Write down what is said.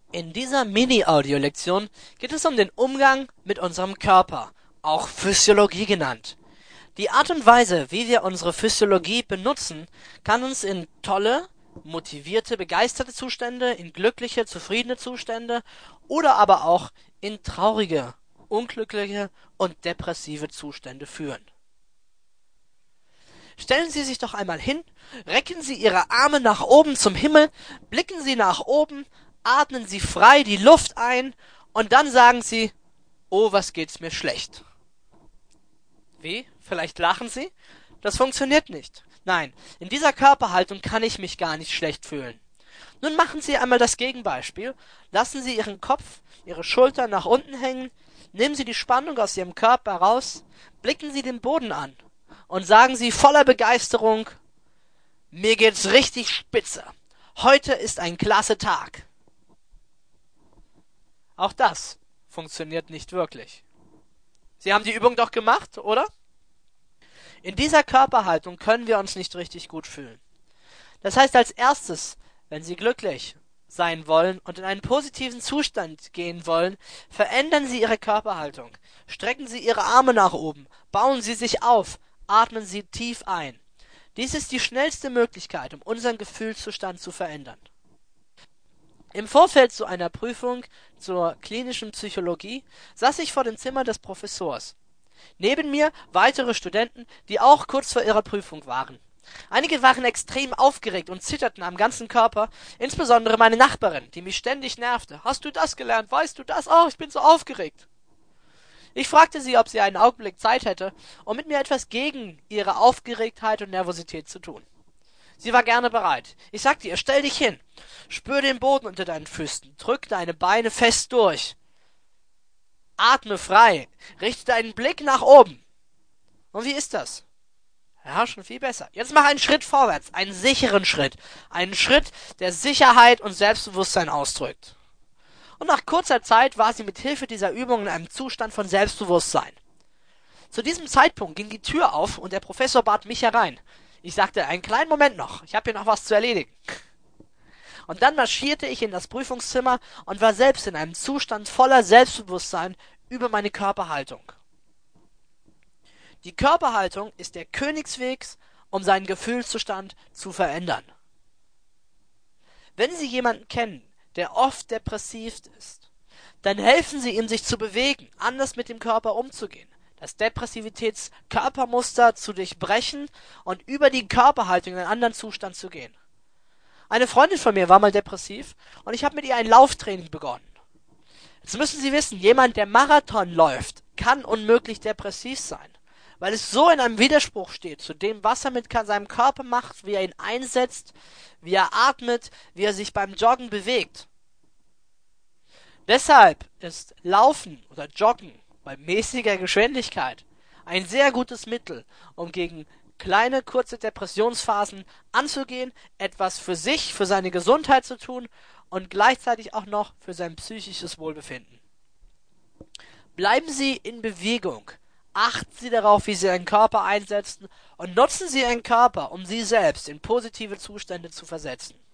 In dieser Mini-Audio-Lektion geht es um den Umgang mit unserem Körper, auch Physiologie genannt. Die Art und Weise, wie wir unsere Physiologie benutzen, kann uns in tolle, motivierte, begeisterte Zustände, in glückliche, zufriedene Zustände oder aber auch in traurige, unglückliche und depressive Zustände führen. Stellen Sie sich doch einmal hin, recken Sie Ihre Arme nach oben zum Himmel, blicken Sie nach oben, atmen Sie frei die Luft ein und dann sagen Sie, oh, was geht's mir schlecht. Wie? Vielleicht lachen Sie? Das funktioniert nicht. Nein, in dieser Körperhaltung kann ich mich gar nicht schlecht fühlen. Nun machen Sie einmal das Gegenbeispiel. Lassen Sie Ihren Kopf, Ihre Schultern nach unten hängen, nehmen Sie die Spannung aus Ihrem Körper raus, blicken Sie den Boden an und sagen Sie voller Begeisterung, mir geht's richtig spitze. Heute ist ein klasse Tag. Auch das funktioniert nicht wirklich. Sie haben die Übung doch gemacht, oder? In dieser Körperhaltung können wir uns nicht richtig gut fühlen. Das heißt als erstes, wenn Sie glücklich sein wollen und in einen positiven Zustand gehen wollen, verändern Sie Ihre Körperhaltung. Strecken Sie Ihre Arme nach oben, bauen Sie sich auf, atmen Sie tief ein. Dies ist die schnellste Möglichkeit, um unseren Gefühlszustand zu verändern. Im Vorfeld zu einer Prüfung zur klinischen Psychologie saß ich vor dem Zimmer des Professors. Neben mir weitere Studenten, die auch kurz vor ihrer Prüfung waren. Einige waren extrem aufgeregt und zitterten am ganzen Körper, insbesondere meine Nachbarin, die mich ständig nervte. Hast du das gelernt? Weißt du das? Oh, ich bin so aufgeregt. Ich fragte sie, ob sie einen Augenblick Zeit hätte, um mit mir etwas gegen ihre Aufgeregtheit und Nervosität zu tun. Sie war gerne bereit. Ich sagte ihr, stell dich hin, spür den Boden unter deinen Füßen, drück deine Beine fest durch. Atme frei, richte deinen Blick nach oben. Und wie ist das? Ja, schon viel besser. Jetzt mach einen Schritt vorwärts, einen sicheren Schritt. Einen Schritt, der Sicherheit und Selbstbewusstsein ausdrückt. Und nach kurzer Zeit war sie mit Hilfe dieser Übung in einem Zustand von Selbstbewusstsein. Zu diesem Zeitpunkt ging die Tür auf und der Professor bat mich herein. Ich sagte, einen kleinen Moment noch, ich habe hier noch was zu erledigen. Und dann marschierte ich in das Prüfungszimmer und war selbst in einem Zustand voller Selbstbewusstsein über meine Körperhaltung. Die Körperhaltung ist der Königsweg, um seinen Gefühlszustand zu verändern. Wenn Sie jemanden kennen, der oft depressiv ist, dann helfen Sie ihm, sich zu bewegen, anders mit dem Körper umzugehen, das Depressivitätskörpermuster zu durchbrechen und über die Körperhaltung in einen anderen Zustand zu gehen. Eine Freundin von mir war mal depressiv und ich habe mit ihr ein Lauftraining begonnen. Jetzt müssen Sie wissen, jemand, der Marathon läuft, kann unmöglich depressiv sein, weil es so in einem Widerspruch steht zu dem, was er mit seinem Körper macht, wie er ihn einsetzt, wie er atmet, wie er sich beim Joggen bewegt. Deshalb ist Laufen oder Joggen bei mäßiger Geschwindigkeit ein sehr gutes Mittel, um gegen kleine, kurze Depressionsphasen anzugehen, etwas für sich, für seine Gesundheit zu tun und gleichzeitig auch noch für sein psychisches Wohlbefinden. Bleiben Sie in Bewegung, achten Sie darauf, wie Sie Ihren Körper einsetzen und nutzen Sie Ihren Körper, um Sie selbst in positive Zustände zu versetzen.